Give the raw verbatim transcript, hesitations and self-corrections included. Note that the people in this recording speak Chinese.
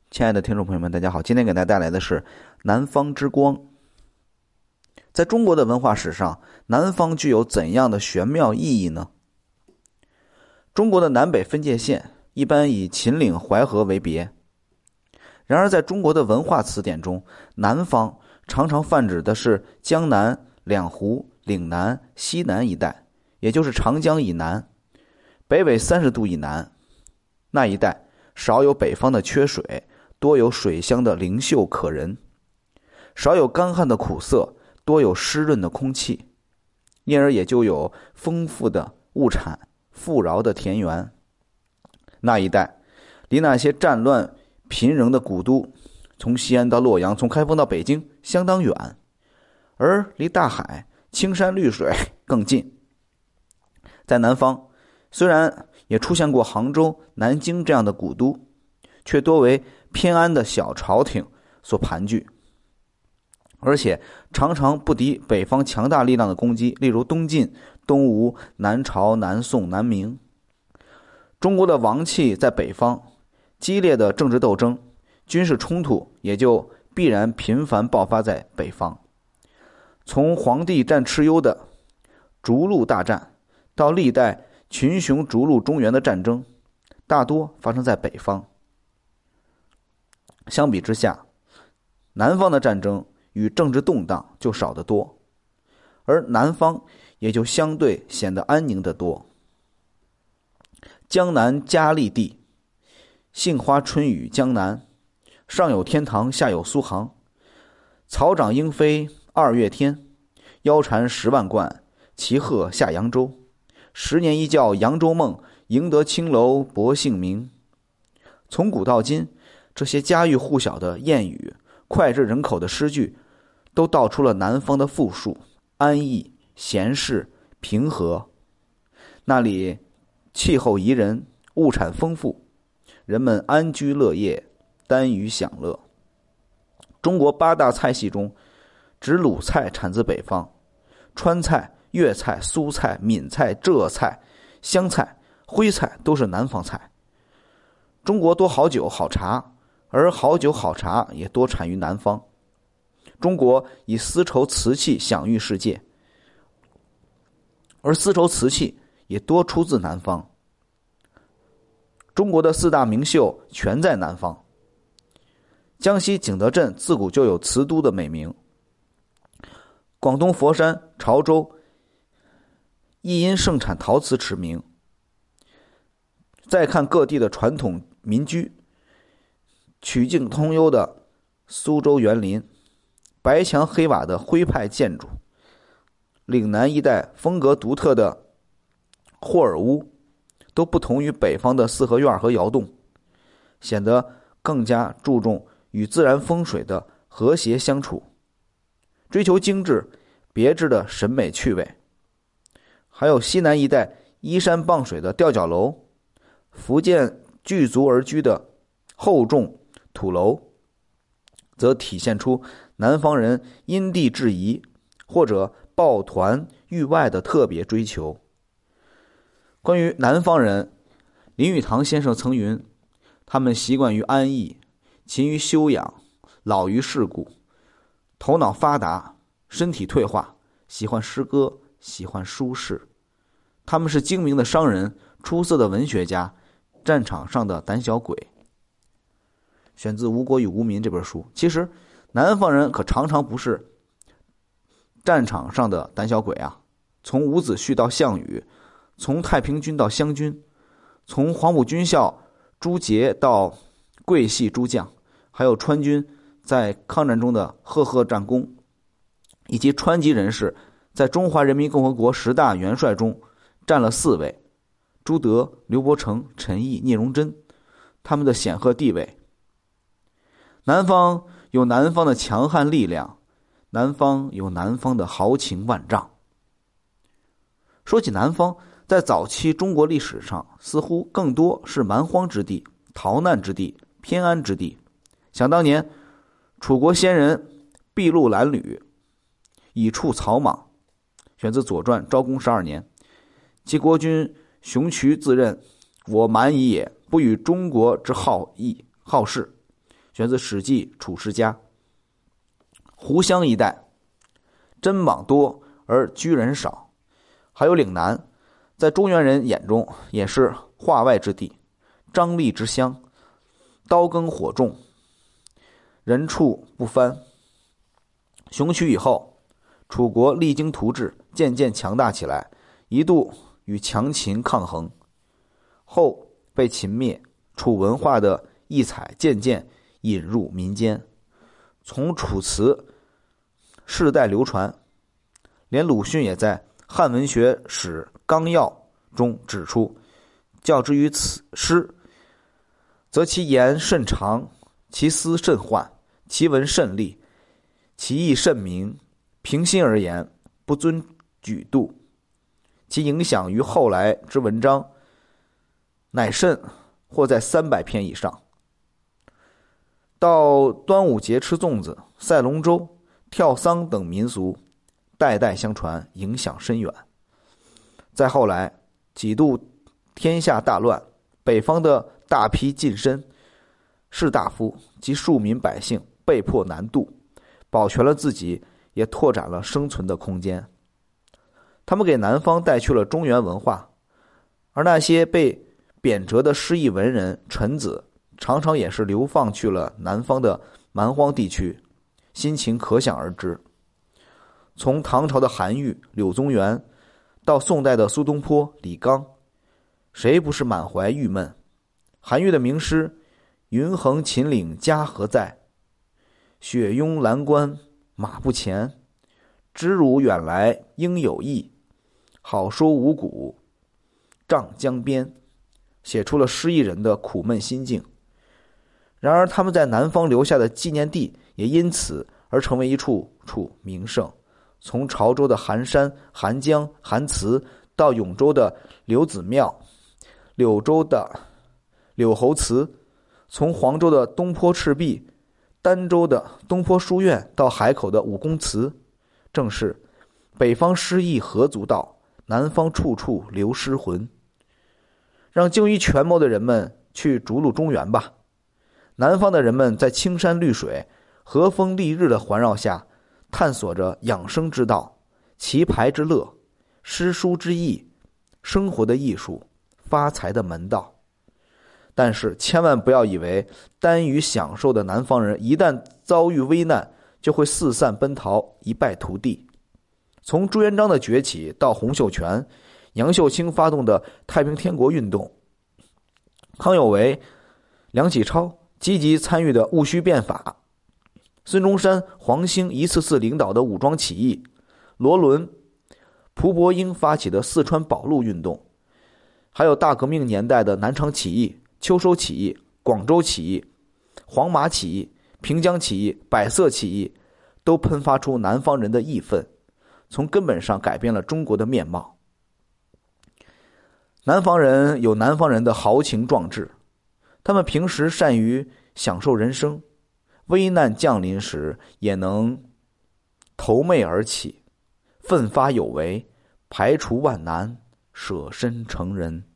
亲爱的听众朋友们，大家好，今天给大家带来的是南方之光。在中国的文化史上，南方具有怎样的玄妙意义呢？中国的南北分界线一般以秦岭淮河为别，然而在中国的文化词典中，南方常常泛指的是江南、两湖、岭南、西南一带，也就是长江以南，北纬三十度以南，那一带少有北方的缺水，多有水乡的灵秀可人，少有干旱的苦涩，多有湿润的空气，因而也就有丰富的物产，富饶的田园。那一带离那些战乱频仍的古都，从西安到洛阳，从开封到北京相当远，而离大海、青山绿水更近。在南方，虽然也出现过杭州、南京这样的古都，却多为偏安的小朝廷所盘踞，而且常常不敌北方强大力量的攻击，例如东晋、东吴、南朝、南宋、南明。中国的王气在北方，激烈的政治斗争、军事冲突也就必然频繁爆发在北方。从黄帝战蚩尤的逐鹿大战，到历代群雄逐鹿中原的战争，大多发生在北方。相比之下，南方的战争与政治动荡就少得多，而南方也就相对显得安宁得多。江南佳丽地，杏花春雨江南，上有天堂，下有苏杭，草长莺飞二月天，腰缠十万贯，骑鹤下扬州，十年一觉扬州梦，赢得青楼薄幸名。从古到今，这些家喻户晓的谚语、脍炙人口的诗句，都道出了南方的富庶、安逸、闲适、平和。那里气候宜人，物产丰富，人们安居乐业，耽于享乐。中国八大菜系中，只鲁菜产自北方，川菜、粤菜、苏菜、闽菜、浙菜、湘菜、徽菜都是南方菜。中国多好酒好茶，而好酒好茶也多产于南方。中国以丝绸瓷器享誉世界，而丝绸瓷器也多出自南方。中国的四大名秀全在南方。江西景德镇自古就有瓷都的美名，广东佛山、潮州亦因盛产陶瓷驰名。再看各地的传统民居，曲径通幽的苏州园林，白墙黑瓦的徽派建筑，岭南一带风格独特的霍尔屋，都不同于北方的四合院和窑洞，显得更加注重与自然风水的和谐相处，追求精致别致的审美趣味。还有西南一带依山傍水的吊脚楼，福建聚族而居的厚重土楼，则体现出南方人因地制宜或者抱团域外的特别追求。关于南方人，林语堂先生曾云，他们习惯于安逸，勤于修养，老于世故，头脑发达，身体退化，喜欢诗歌，喜欢舒适。他们是精明的商人，出色的文学家，战场上的胆小鬼。选自《吴国与无民》这本书。其实南方人可常常不是战场上的胆小鬼啊。从伍子胥到项羽，从太平军到湘军，从黄埔军校朱杰到桂系诸将，还有川军在抗战中的赫赫战功，以及川籍人士在中华人民共和国十大元帅中占了四位，朱德、刘伯承、陈毅、聂荣臻，他们的显赫地位。南方有南方的强悍力量，南方有南方的豪情万丈。说起南方，在早期中国历史上，似乎更多是蛮荒之地、逃难之地、偏安之地。想当年，楚国先人筚路蓝缕，以处草莽，选自《左传》昭公十二年。其国君熊渠自认，我蛮夷也，不与中国之好义好事， 选自《史记·楚世家》。湖湘一带珍蟒多而居人少，还有岭南，在中原人眼中也是化外之地，瘴疠之乡，刀耕火种，人畜不番。雄取以后，楚国励精图治，渐渐强大起来，一度与强秦抗衡，后被秦灭。楚文化的异彩渐渐引入民间，从楚辞世代流传，连鲁迅也在《汉文学史纲要》中指出，较之于此诗，则其言甚长，其思甚幻，其文甚丽，其意甚明，平心而言，不遵举度，其影响于后来之文章乃甚，或在三百篇以上。到端午节吃粽子、赛龙舟、跳丧等民俗，代代相传，影响深远。再后来，几度天下大乱，北方的大批近身士大夫及庶民百姓被迫南渡，保全了自己，也拓展了生存的空间。他们给南方带去了中原文化，而那些被贬谪的失意文人臣子，常常也是流放去了南方的蛮荒地区，心情可想而知。从唐朝的韩愈、柳宗元，到宋代的苏东坡、李纲，谁不是满怀郁闷？韩愈的名诗“云横秦岭家何在，雪拥蓝关马不前，知汝远来应有意，好收五谷瘴江边”，写出了失意人的苦闷心境。然而他们在南方留下的纪念地也因此而成为一处处名胜。从潮州的寒山、寒江、寒祠，到永州的刘子庙、柳州的柳侯祠，从黄州的东坡赤壁、儋州的东坡书院，到海口的武公祠，正是北方诗意何足道，南方处处留诗魂。让精于权谋的人们去逐鹿中原吧。南方的人们在青山绿水、和风丽日的环绕下，探索着养生之道、棋牌之乐、诗书之艺、生活的艺术、发财的门道。但是千万不要以为耽于享受的南方人，一旦遭遇危难就会四散奔逃，一败涂地。从朱元璋的崛起到洪秀全、杨秀清发动的太平天国运动，康有为、梁启超积极参与的戊戌变法，孙中山、黄兴一次次领导的武装起义，罗伦、蒲伯英发起的四川保路运动，还有大革命年代的南昌起义、秋收起义、广州起义、黄马起义、平江起义、百色起义，都喷发出南方人的义愤，从根本上改变了中国的面貌。南方人有南方人的豪情壮志，他们平时善于享受人生，危难降临时也能头媚而起，奋发有为，排除万难，舍身成仁。